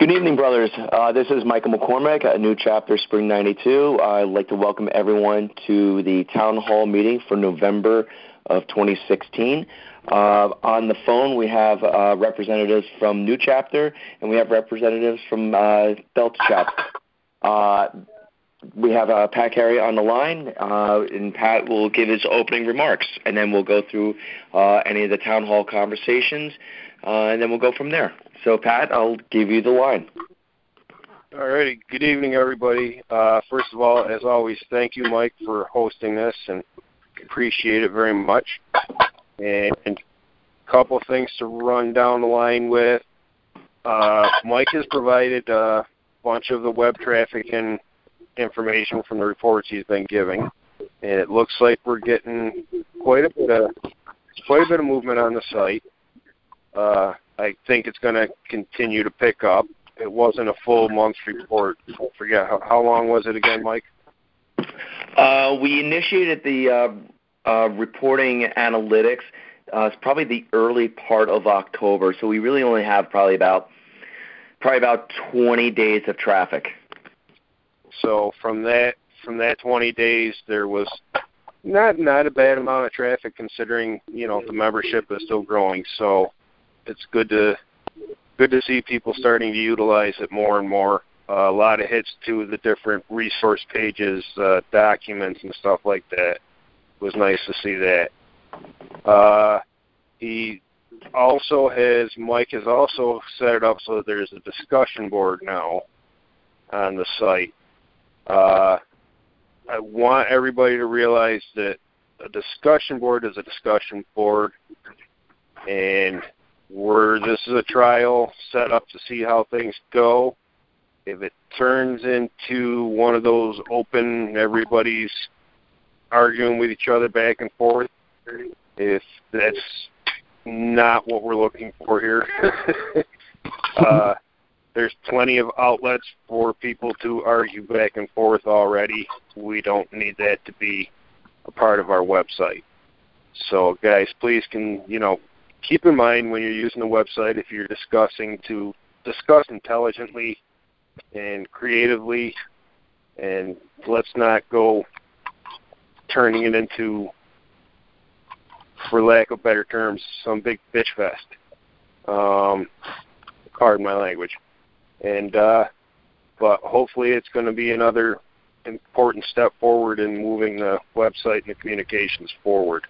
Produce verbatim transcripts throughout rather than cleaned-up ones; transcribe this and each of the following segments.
Good evening, brothers. Uh, this is Michael McCormick at New Chapter Spring ninety-two. I'd like to welcome everyone to the Town Hall meeting for November of twenty sixteen. Uh, on the phone, we have uh, representatives from New Chapter, and we have representatives from uh, Delta Chapter. Uh, we have uh, Pat Carey on the line, uh, and Pat will give his opening remarks, and then we'll go through uh, any of the Town Hall conversations, uh, and then we'll go from there. So, Pat, I'll give you the line. All righty. Good evening, everybody. Uh, first of all, as always, thank you, Mike, for hosting this, and appreciate it very much. And a couple of things to run down the line with. Uh, Mike has provided a bunch of the web traffic and information from the reports he's been giving, and it looks like we're getting quite a bit of quite a bit of movement on the site. Uh, I think it's going to continue to pick up. It wasn't a full month's report. I forget, how, how long was it again, Mike? Uh, we initiated the uh, uh, reporting analytics. Uh, it's probably the early part of October, so we really only have probably about probably about twenty days of traffic. So from that from that twenty days, there was not not a bad amount of traffic, considering you know the membership is still growing. So it's good to good to see people starting to utilize it more and more. Uh, a lot of hits to the different resource pages, uh, documents, and stuff like that. It was nice to see that. Uh, he also has, Mike has also set it up so that there's a discussion board now on the site. Uh, I want everybody to realize that a discussion board is a discussion board, and We're, this is a trial set up to see how things go. If it turns into one of those open, everybody's arguing with each other back and forth, if that's not what we're looking for here, uh, there's plenty of outlets for people to argue back and forth already. We don't need that to be a part of our website. So, guys, please can, you know, keep in mind when you're using the website, if you're discussing, to discuss intelligently and creatively, and let's not go turning it into, for lack of better terms, some big bitch fest. Um, pardon my language. And uh, but hopefully it's going to be another important step forward in moving the website and the communications forward.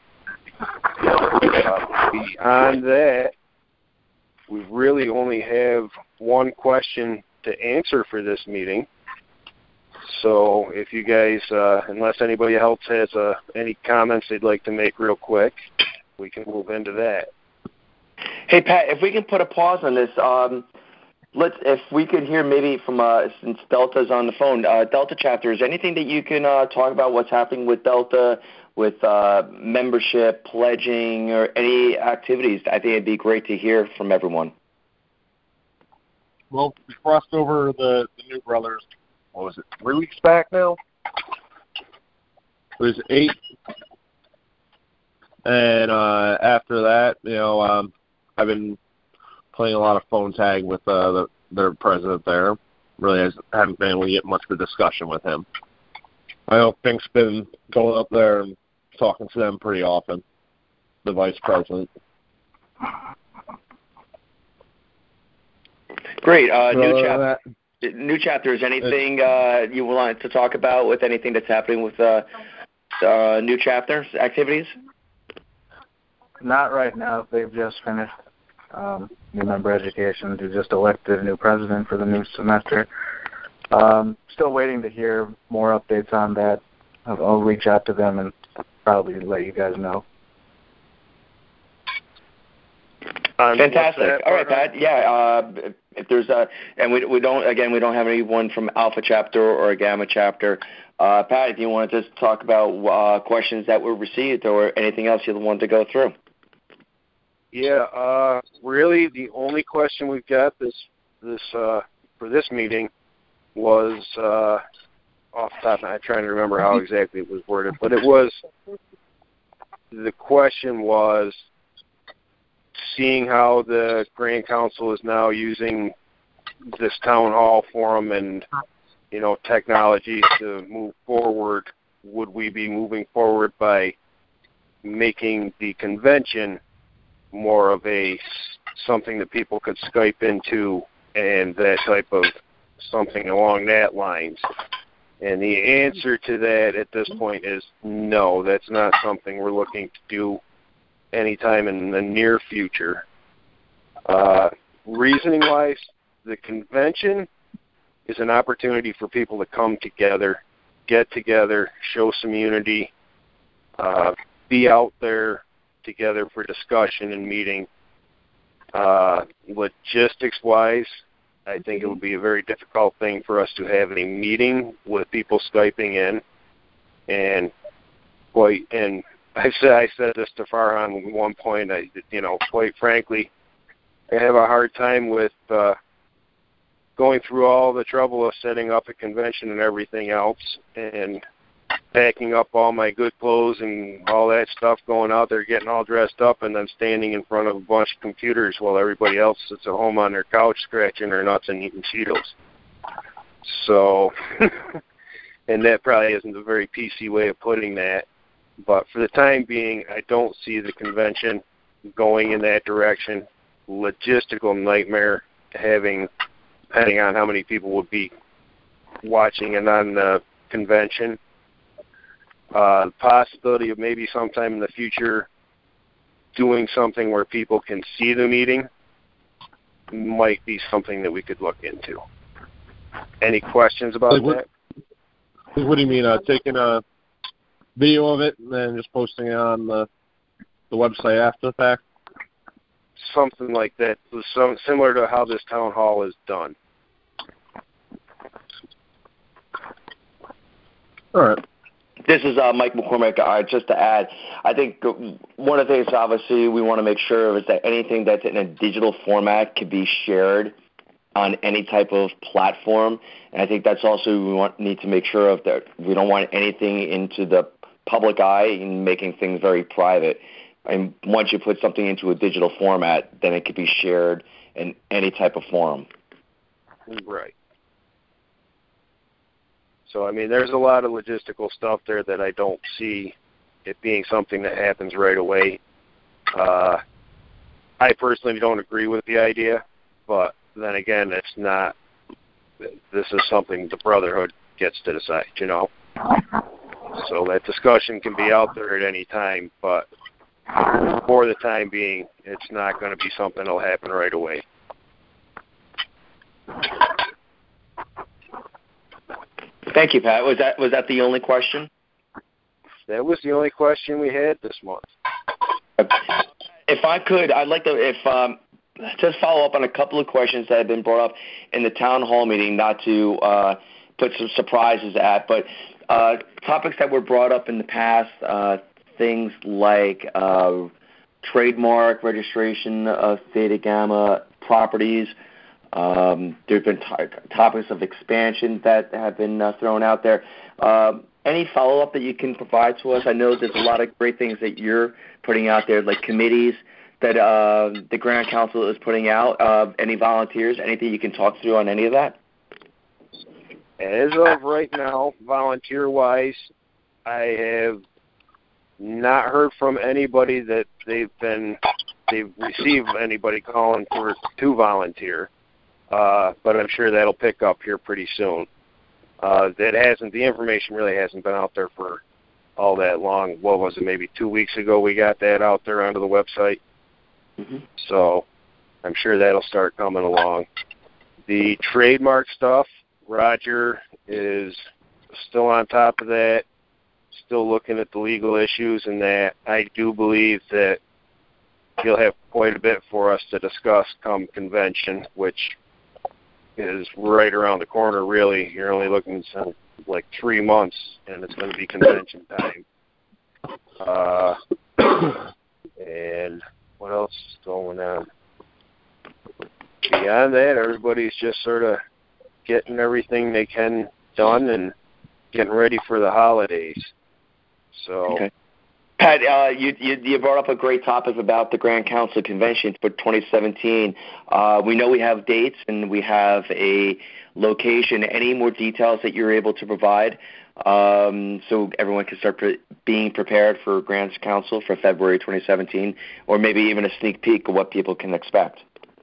Uh, beyond that, we really only have one question to answer for this meeting. So if you guys, uh, unless anybody else has uh, any comments they'd like to make real quick, we can move into that. Hey, Pat, if we can put a pause on this, um, let's if we could hear maybe from, uh, since Delta's on the phone, uh, Delta Chapter, is there anything that you can uh, talk about what's happening with Delta, with uh, membership, pledging, or any activities? I think it'd be great to hear from everyone. Well, we crossed over the, the New Brothers, what was it, three weeks back now? It was eight. And uh, after that, you know, um, I've been playing a lot of phone tag with uh, the, their president there. Really has, haven't been able to get much of a discussion with him. I know Pink's been going up there and talking to them pretty often, the vice president. Great. Uh, so, new, chap- uh, new Chapter, is anything uh, you want to talk about with anything that's happening with uh, uh, New Chapter's activities? Not right now. They've just finished um, new member education. They just elected a new president for the new semester. Um, still waiting to hear more updates on that. I'll, I'll reach out to them and probably let you guys know. Um, Fantastic. All right, Pat. Yeah. Uh, if there's a, and we we don't again we don't have anyone from Alpha Chapter or a Gamma Chapter. Uh, Pat, if you want to just talk about uh, questions that were received or anything else you want to go through. Yeah. Uh, really, the only question we've got this this uh, for this meeting was uh, off the top. I'm trying to remember how exactly it was worded, but it was the question was seeing how the Grand Council is now using this town hall forum and, you know, technologies to move forward, would we be moving forward by making the convention more of a something that people could Skype into and that type of something along that lines? And the answer to that at this point is no, that's not something we're looking to do anytime in the near future. Uh, reasoning-wise, the convention is an opportunity for people to come together, get together, show some unity, uh, be out there together for discussion and meeting. Uh, logistics-wise, I think it would be a very difficult thing for us to have a meeting with people Skyping in, and quite. And I said I said this to Farhan at one point. I, you know, quite frankly, I have a hard time with uh, going through all the trouble of setting up a convention and everything else, and packing up all my good clothes and all that stuff, going out there, getting all dressed up, and then standing in front of a bunch of computers while everybody else sits at home on their couch scratching their nuts and eating Cheetos. So, and that probably isn't a very P C way of putting that. But for the time being, I don't see the convention going in that direction. Logistical nightmare having, depending on how many people would be watching and on the convention. Uh, the possibility of maybe sometime in the future doing something where people can see the meeting might be something that we could look into. Any questions about like what, that? What do you mean, uh, taking a video of it and then just posting it on the, the website after the fact? Something like that, so similar to how this town hall is done. All right. This is uh, Mike McCormick. Uh, just to add, I think one of the things obviously we want to make sure of is that anything that's in a digital format can be shared on any type of platform. And I think that's also we want need to make sure of that we don't want anything into the public eye and making things very private. And once you put something into a digital format, then it could be shared in any type of forum. Right. So, I mean, there's a lot of logistical stuff there that I don't see it being something that happens right away. Uh, I personally don't agree with the idea, but then again, it's not, this is something the Brotherhood gets to decide, you know. So that discussion can be out there at any time, but for the time being, it's not going to be something that will happen right away. Thank you, Pat. Was that was that the only question? That was the only question we had this month. If I could, I'd like to if um, just follow up on a couple of questions that have been brought up in the town hall meeting, not to uh, put some surprises at, but uh, topics that were brought up in the past, uh, things like uh, trademark registration of Theta Gamma properties. Um, there have been t- topics of expansion that have been uh, thrown out there. Uh, any follow-up that you can provide to us? I know there's a lot of great things that you're putting out there, like committees that uh, the Grand Council is putting out. Uh, any volunteers? Anything you can talk through on any of that? As of right now, volunteer-wise, I have not heard from anybody that they've been they've received anybody calling for to volunteer. Uh, but I'm sure that'll pick up here pretty soon. Uh, that hasn't, the information really hasn't been out there for all that long. What was it, maybe two weeks ago we got that out there onto the website? Mm-hmm. So I'm sure that'll start coming along. The trademark stuff, Roger is still on top of that, still looking at the legal issues, and that I do believe that he'll have quite a bit for us to discuss come convention, which is right around the corner, really. You're only looking at like three months, and it's going to be convention time. Uh, and what else is going on? Beyond that, everybody's just sort of getting everything they can done and getting ready for the holidays. So okay. Pat, uh, you, you you brought up a great topic about the Grand Council Convention for twenty seventeen. Uh, we know we have dates and we have a location. Any more details that you're able to provide um, so everyone can start pre- being prepared for Grand Council for February twenty seventeen, or maybe even a sneak peek of what people can expect?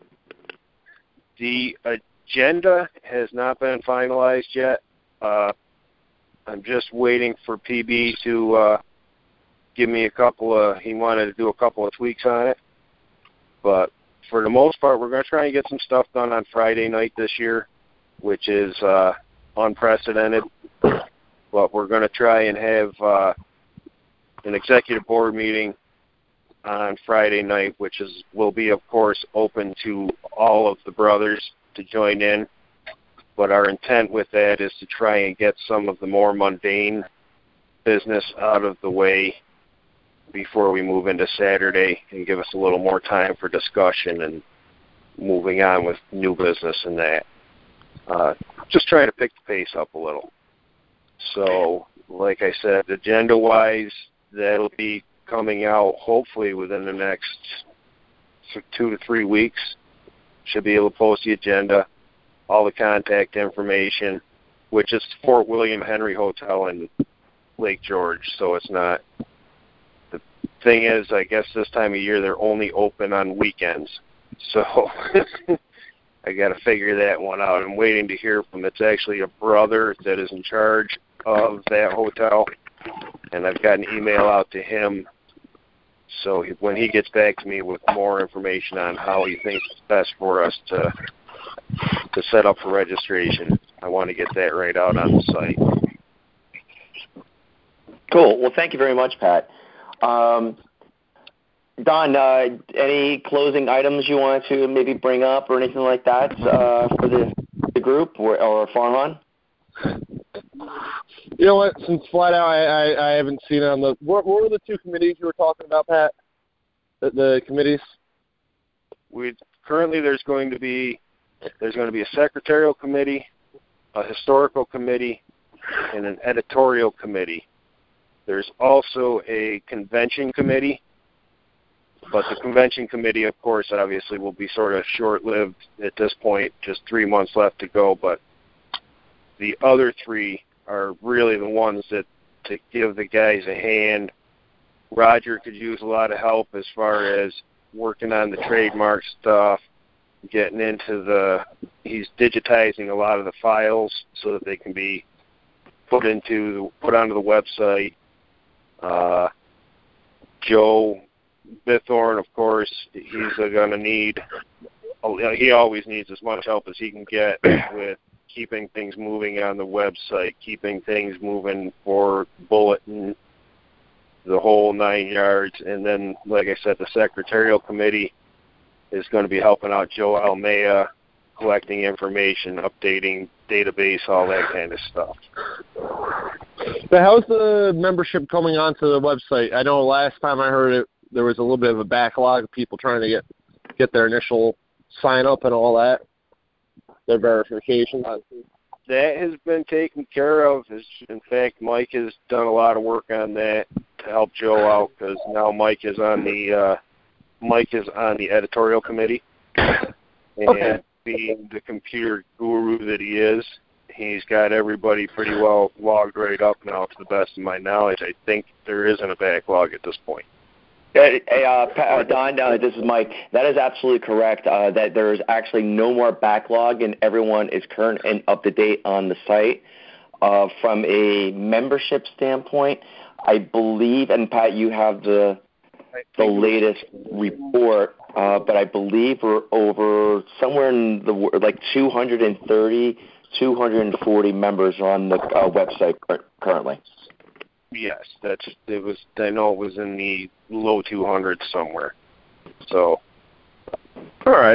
The agenda has not been finalized yet. Uh, I'm just waiting for P B to uh, give me a couple of, he wanted to do a couple of tweaks on it. But for the most part, we're going to try and get some stuff done on Friday night this year, which is uh, unprecedented. But we're going to try and have uh, an executive board meeting on Friday night, which is will be, of course, open to all of the brothers to join in. But our intent with that is to try and get some of the more mundane business out of the way before we move into Saturday and give us a little more time for discussion and moving on with new business and that. Uh, just trying to pick the pace up a little. So, like I said, agenda-wise, that'll be coming out hopefully within the next two to three weeks. Should be able to post the agenda, all the contact information, which is Fort William Henry Hotel in Lake George, so it's not. The thing is, I guess this time of year they're only open on weekends, so I got to figure that one out. I'm waiting to hear from, it's actually a brother that is in charge of that hotel, and I've got an email out to him, so when he gets back to me with more information on how he thinks it's best for us to to set up for registration, I want to get that right out on the site. Cool. Well, thank you very much, Pat. Um, Don, uh, any closing items you wanted to maybe bring up or anything like that uh, for the, the group or, or Farhan? You know what? Since flat out, I, I, I haven't seen it on the. What, what were the two committees you were talking about, Pat? The, the committees. We currently there's going to be there's going to be a secretarial committee, a historical committee, and an editorial committee. There's also a convention committee, but the convention committee, of course, obviously will be sort of short-lived at this point, just three months left to go, but the other three are really the ones that to give the guys a hand. Roger could use a lot of help as far as working on the trademark stuff, getting into the, he's digitizing a lot of the files so that they can be put into, put onto the website. Uh, Joe Bithorn, of course, he's uh, going to need, he always needs as much help as he can get with keeping things moving on the website, keeping things moving for bulletin, the whole nine yards. And then, like I said, the secretarial committee is going to be helping out Joe Almeida, collecting information, updating database, all that kind of stuff. So how's the membership coming onto the website? I know last time I heard it, there was a little bit of a backlog of people trying to get, get their initial sign-up and all that, their verification. That has been taken care of. In fact, Mike has done a lot of work on that to help Joe out, because now Mike is on the uh, Mike is on the editorial committee, and okay. being the computer guru that he is, he's got everybody pretty well logged right up now. To the best of my knowledge, I think there isn't a backlog at this point. Hey, uh, uh, Don, uh, this is Mike. That is absolutely correct, uh, that there is actually no more backlog and everyone is current and up to date on the site. Uh, from a membership standpoint, I believe, and Pat, you have the the latest report, uh, but I believe we're over somewhere in the, like two hundred thirty, two hundred forty members on the uh, website currently. Yes, that's it was. I know it was in the low two hundreds somewhere. So, all right.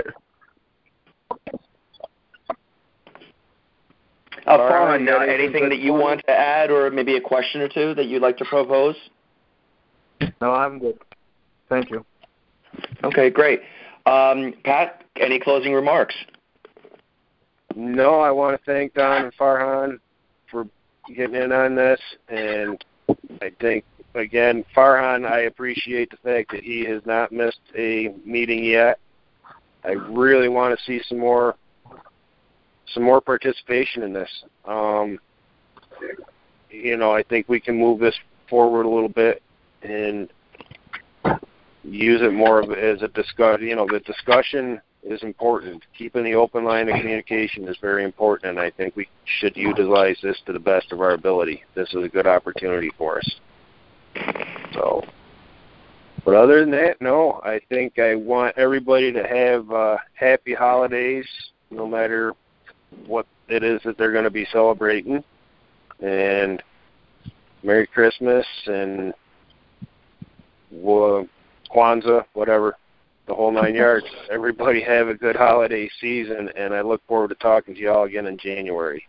Uh, Farhan, uh, anything that you want to add, or maybe a question or two that you'd like to propose? No, I'm good. Thank you. Okay, great. Um, Pat, any closing remarks? No, I want to thank Don and Farhan for getting in on this, and I think again, Farhan, I appreciate the fact that he has not missed a meeting yet. I really want to see some more some more participation in this. Um, you know, I think we can move this forward a little bit and use it more of as a discuss. You know, the discussion is important. Keeping the open line of communication is very important, and I think we should utilize this to the best of our ability. This is a good opportunity for us. So, but other than that, no, I think I want everybody to have uh, happy holidays, no matter what it is that they're going to be celebrating, and Merry Christmas and uh, Kwanzaa, whatever, the whole nine yards. Everybody have a good holiday season, and I look forward to talking to you all again in January.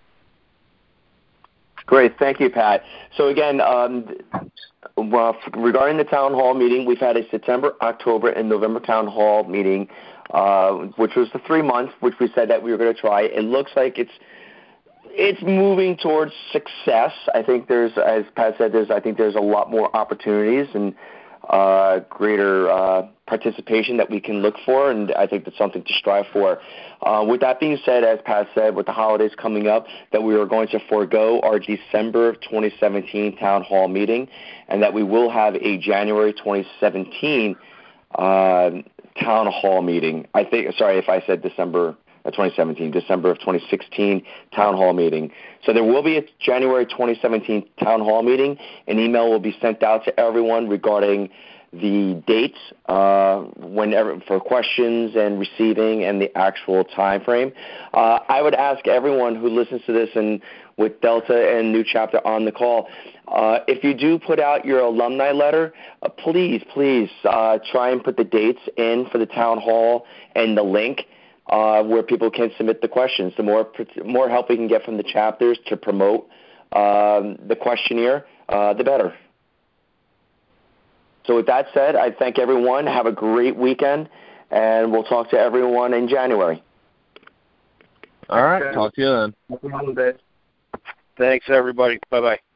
Great. Thank you, Pat. So again, um, well, regarding the town hall meeting, we've had a September, October, and November town hall meeting, uh, which was the three months, which we said that we were going to try. It looks like it's it's moving towards success. I think there's, as Pat said, there's I think there's a lot more opportunities and uh, greater uh, participation that we can look for, and I think that's something to strive for. Uh, with that being said, as Pat said, with the holidays coming up, that we are going to forego our December twenty seventeen town hall meeting, and that we will have a January twenty seventeen uh, town hall meeting. I think, sorry if I said December twenty seventeen, December of twenty sixteen town hall meeting. So there will be a January twenty seventeen town hall meeting. An email will be sent out to everyone regarding the dates, uh, whenever, for questions and receiving and the actual time frame. Uh, I would ask everyone who listens to this, and with Delta and New Chapter on the call, uh, if you do put out your alumni letter, uh, please, please uh, try and put the dates in for the town hall and the link uh, where people can submit the questions. The more more help we can get from the chapters to promote um, the questionnaire, uh, the better. So with that said, I thank everyone. Have a great weekend, and we'll talk to everyone in January. All right. Talk to you then. Thanks, everybody. Bye-bye.